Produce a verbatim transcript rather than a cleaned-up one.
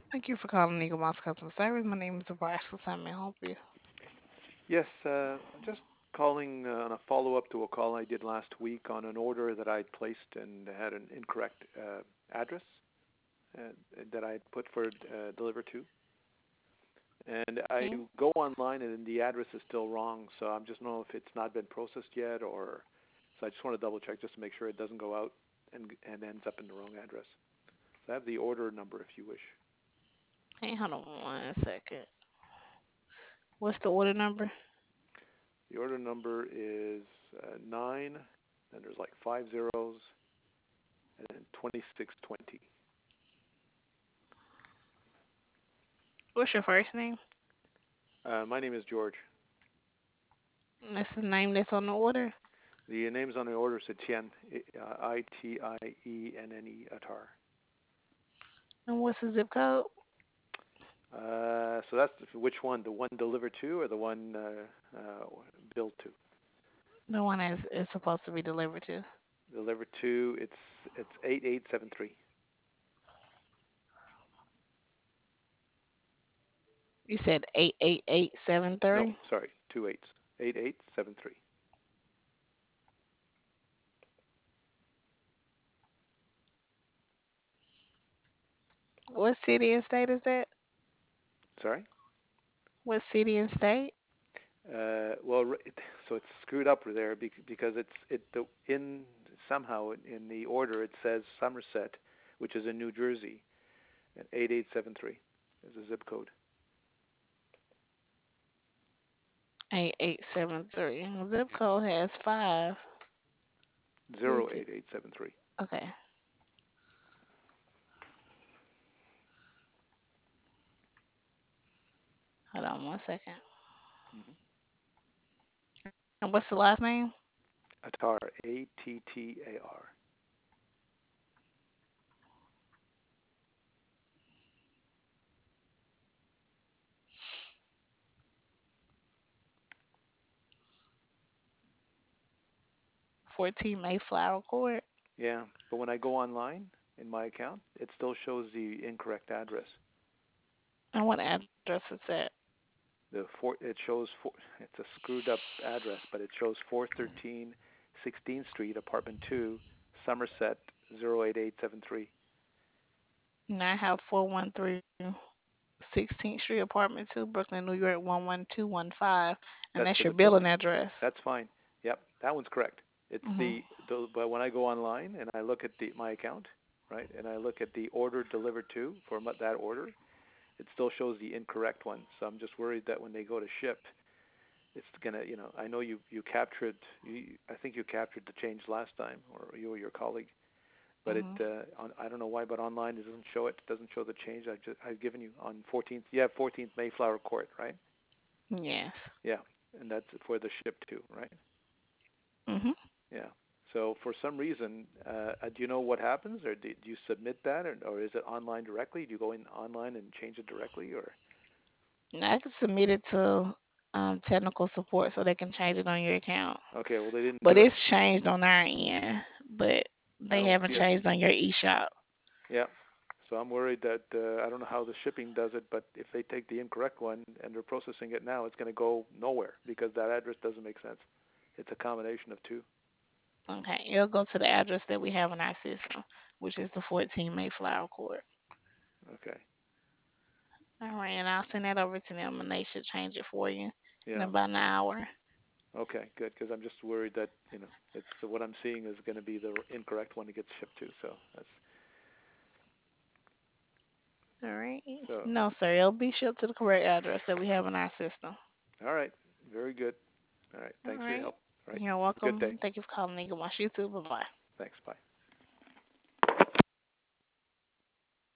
Thank you for calling Eagle Mouse Customer Service. My name is Alexis. How may I help you? Yes, uh, I'm just calling uh, on a follow-up to a call I did last week on an order that I'd placed and had an incorrect uh, address uh, that I had put for uh, deliver to. And I Okay. go online and the address is still wrong, so I'm just know if it's not been processed yet or. So I just want to double check just to make sure it doesn't go out and and ends up in the wrong address. So I have the order number if you wish. Hey, hold on one second. What's the order number? The order number is uh, nine, and there's like five zeros, and then twenty-six twenty. What's your first name? Uh, my name is George. And that's the name that's on the order. The name's on the order is Etienne, uh, I T I E N N E, Atar. And what's the zip code? Uh, so that's which one? The one delivered to or the one uh, uh, billed to? The one that is supposed to be delivered to. Delivered to, it's it's eight eight seven three. You said eight eight eight seven No, three. sorry, two eights. eight eight seven three. What city and state is that? Sorry? What city and state? Uh, well, so it's screwed up there because it's it the in somehow in the order it says Somerset, which is in New Jersey, and eight eight seven three is the zip code. Eight eight seven three. Zip code has five. Zero Is it? eight eight seven three. Okay. Hold on one second. Mm-hmm. And what's the last name? Attar, A T T A R. fourteen Mayflower Court. Yeah, but when I go online in my account, it still shows the incorrect address. And what address is that? The four, it shows four, it's a screwed up address, but it shows four thirteen sixteenth Street, apartment two, Somerset zero eight eight seven three. And I have four one three sixteenth Street, Apartment two, Brooklyn, New York one one two one five. And That's that's the your zip code. billing address. That's fine. Yep, that one's correct. It's hmm the, the but when I go online and I look at the my account, right, and I look at the order delivered to for that order, it still shows the incorrect one. So I'm just worried that when they go to ship, it's gonna, you know, I know you you captured, you, I think you captured the change last time, or you or your colleague, but it, hmm uh, on, I don't know why, but online it doesn't show it. It doesn't show the change I just I've given you on fourteenth. You have fourteenth Mayflower Court, right? Yes. Yeah, and that's for the ship to, right? hmm Yeah. So for some reason, uh, uh, do you know what happens, or do, do you submit that, or, or is it online directly? Do you go in online and change it directly, or? And I can submit it to um, technical support so they can change it on your account. Okay, well they didn't But do it. it's changed on our end. But I they don't haven't see it. changed on your eShop. Yeah. So I'm worried that uh, I don't know how the shipping does it, but if they take the incorrect one and they're processing it now, it's going to go nowhere because that address doesn't make sense. It's a combination of two. Okay. It'll go to the address that we have in our system, which is the fourteen Mayflower Court. Okay. All right. And I'll send that over to them and they should change it for you in Yeah. about an hour. Okay. Good. Because I'm just worried that you know it's what I'm seeing is going to be the incorrect one it gets shipped to. So that's All right. so. No, sir. It'll be shipped to the correct address that we have in our system. All right. Very good. All right. All Thanks for your right. help. All right. You're Have a good day. welcome. Thank you for calling Eagle Moss YouTube. Bye bye. Thanks. Bye.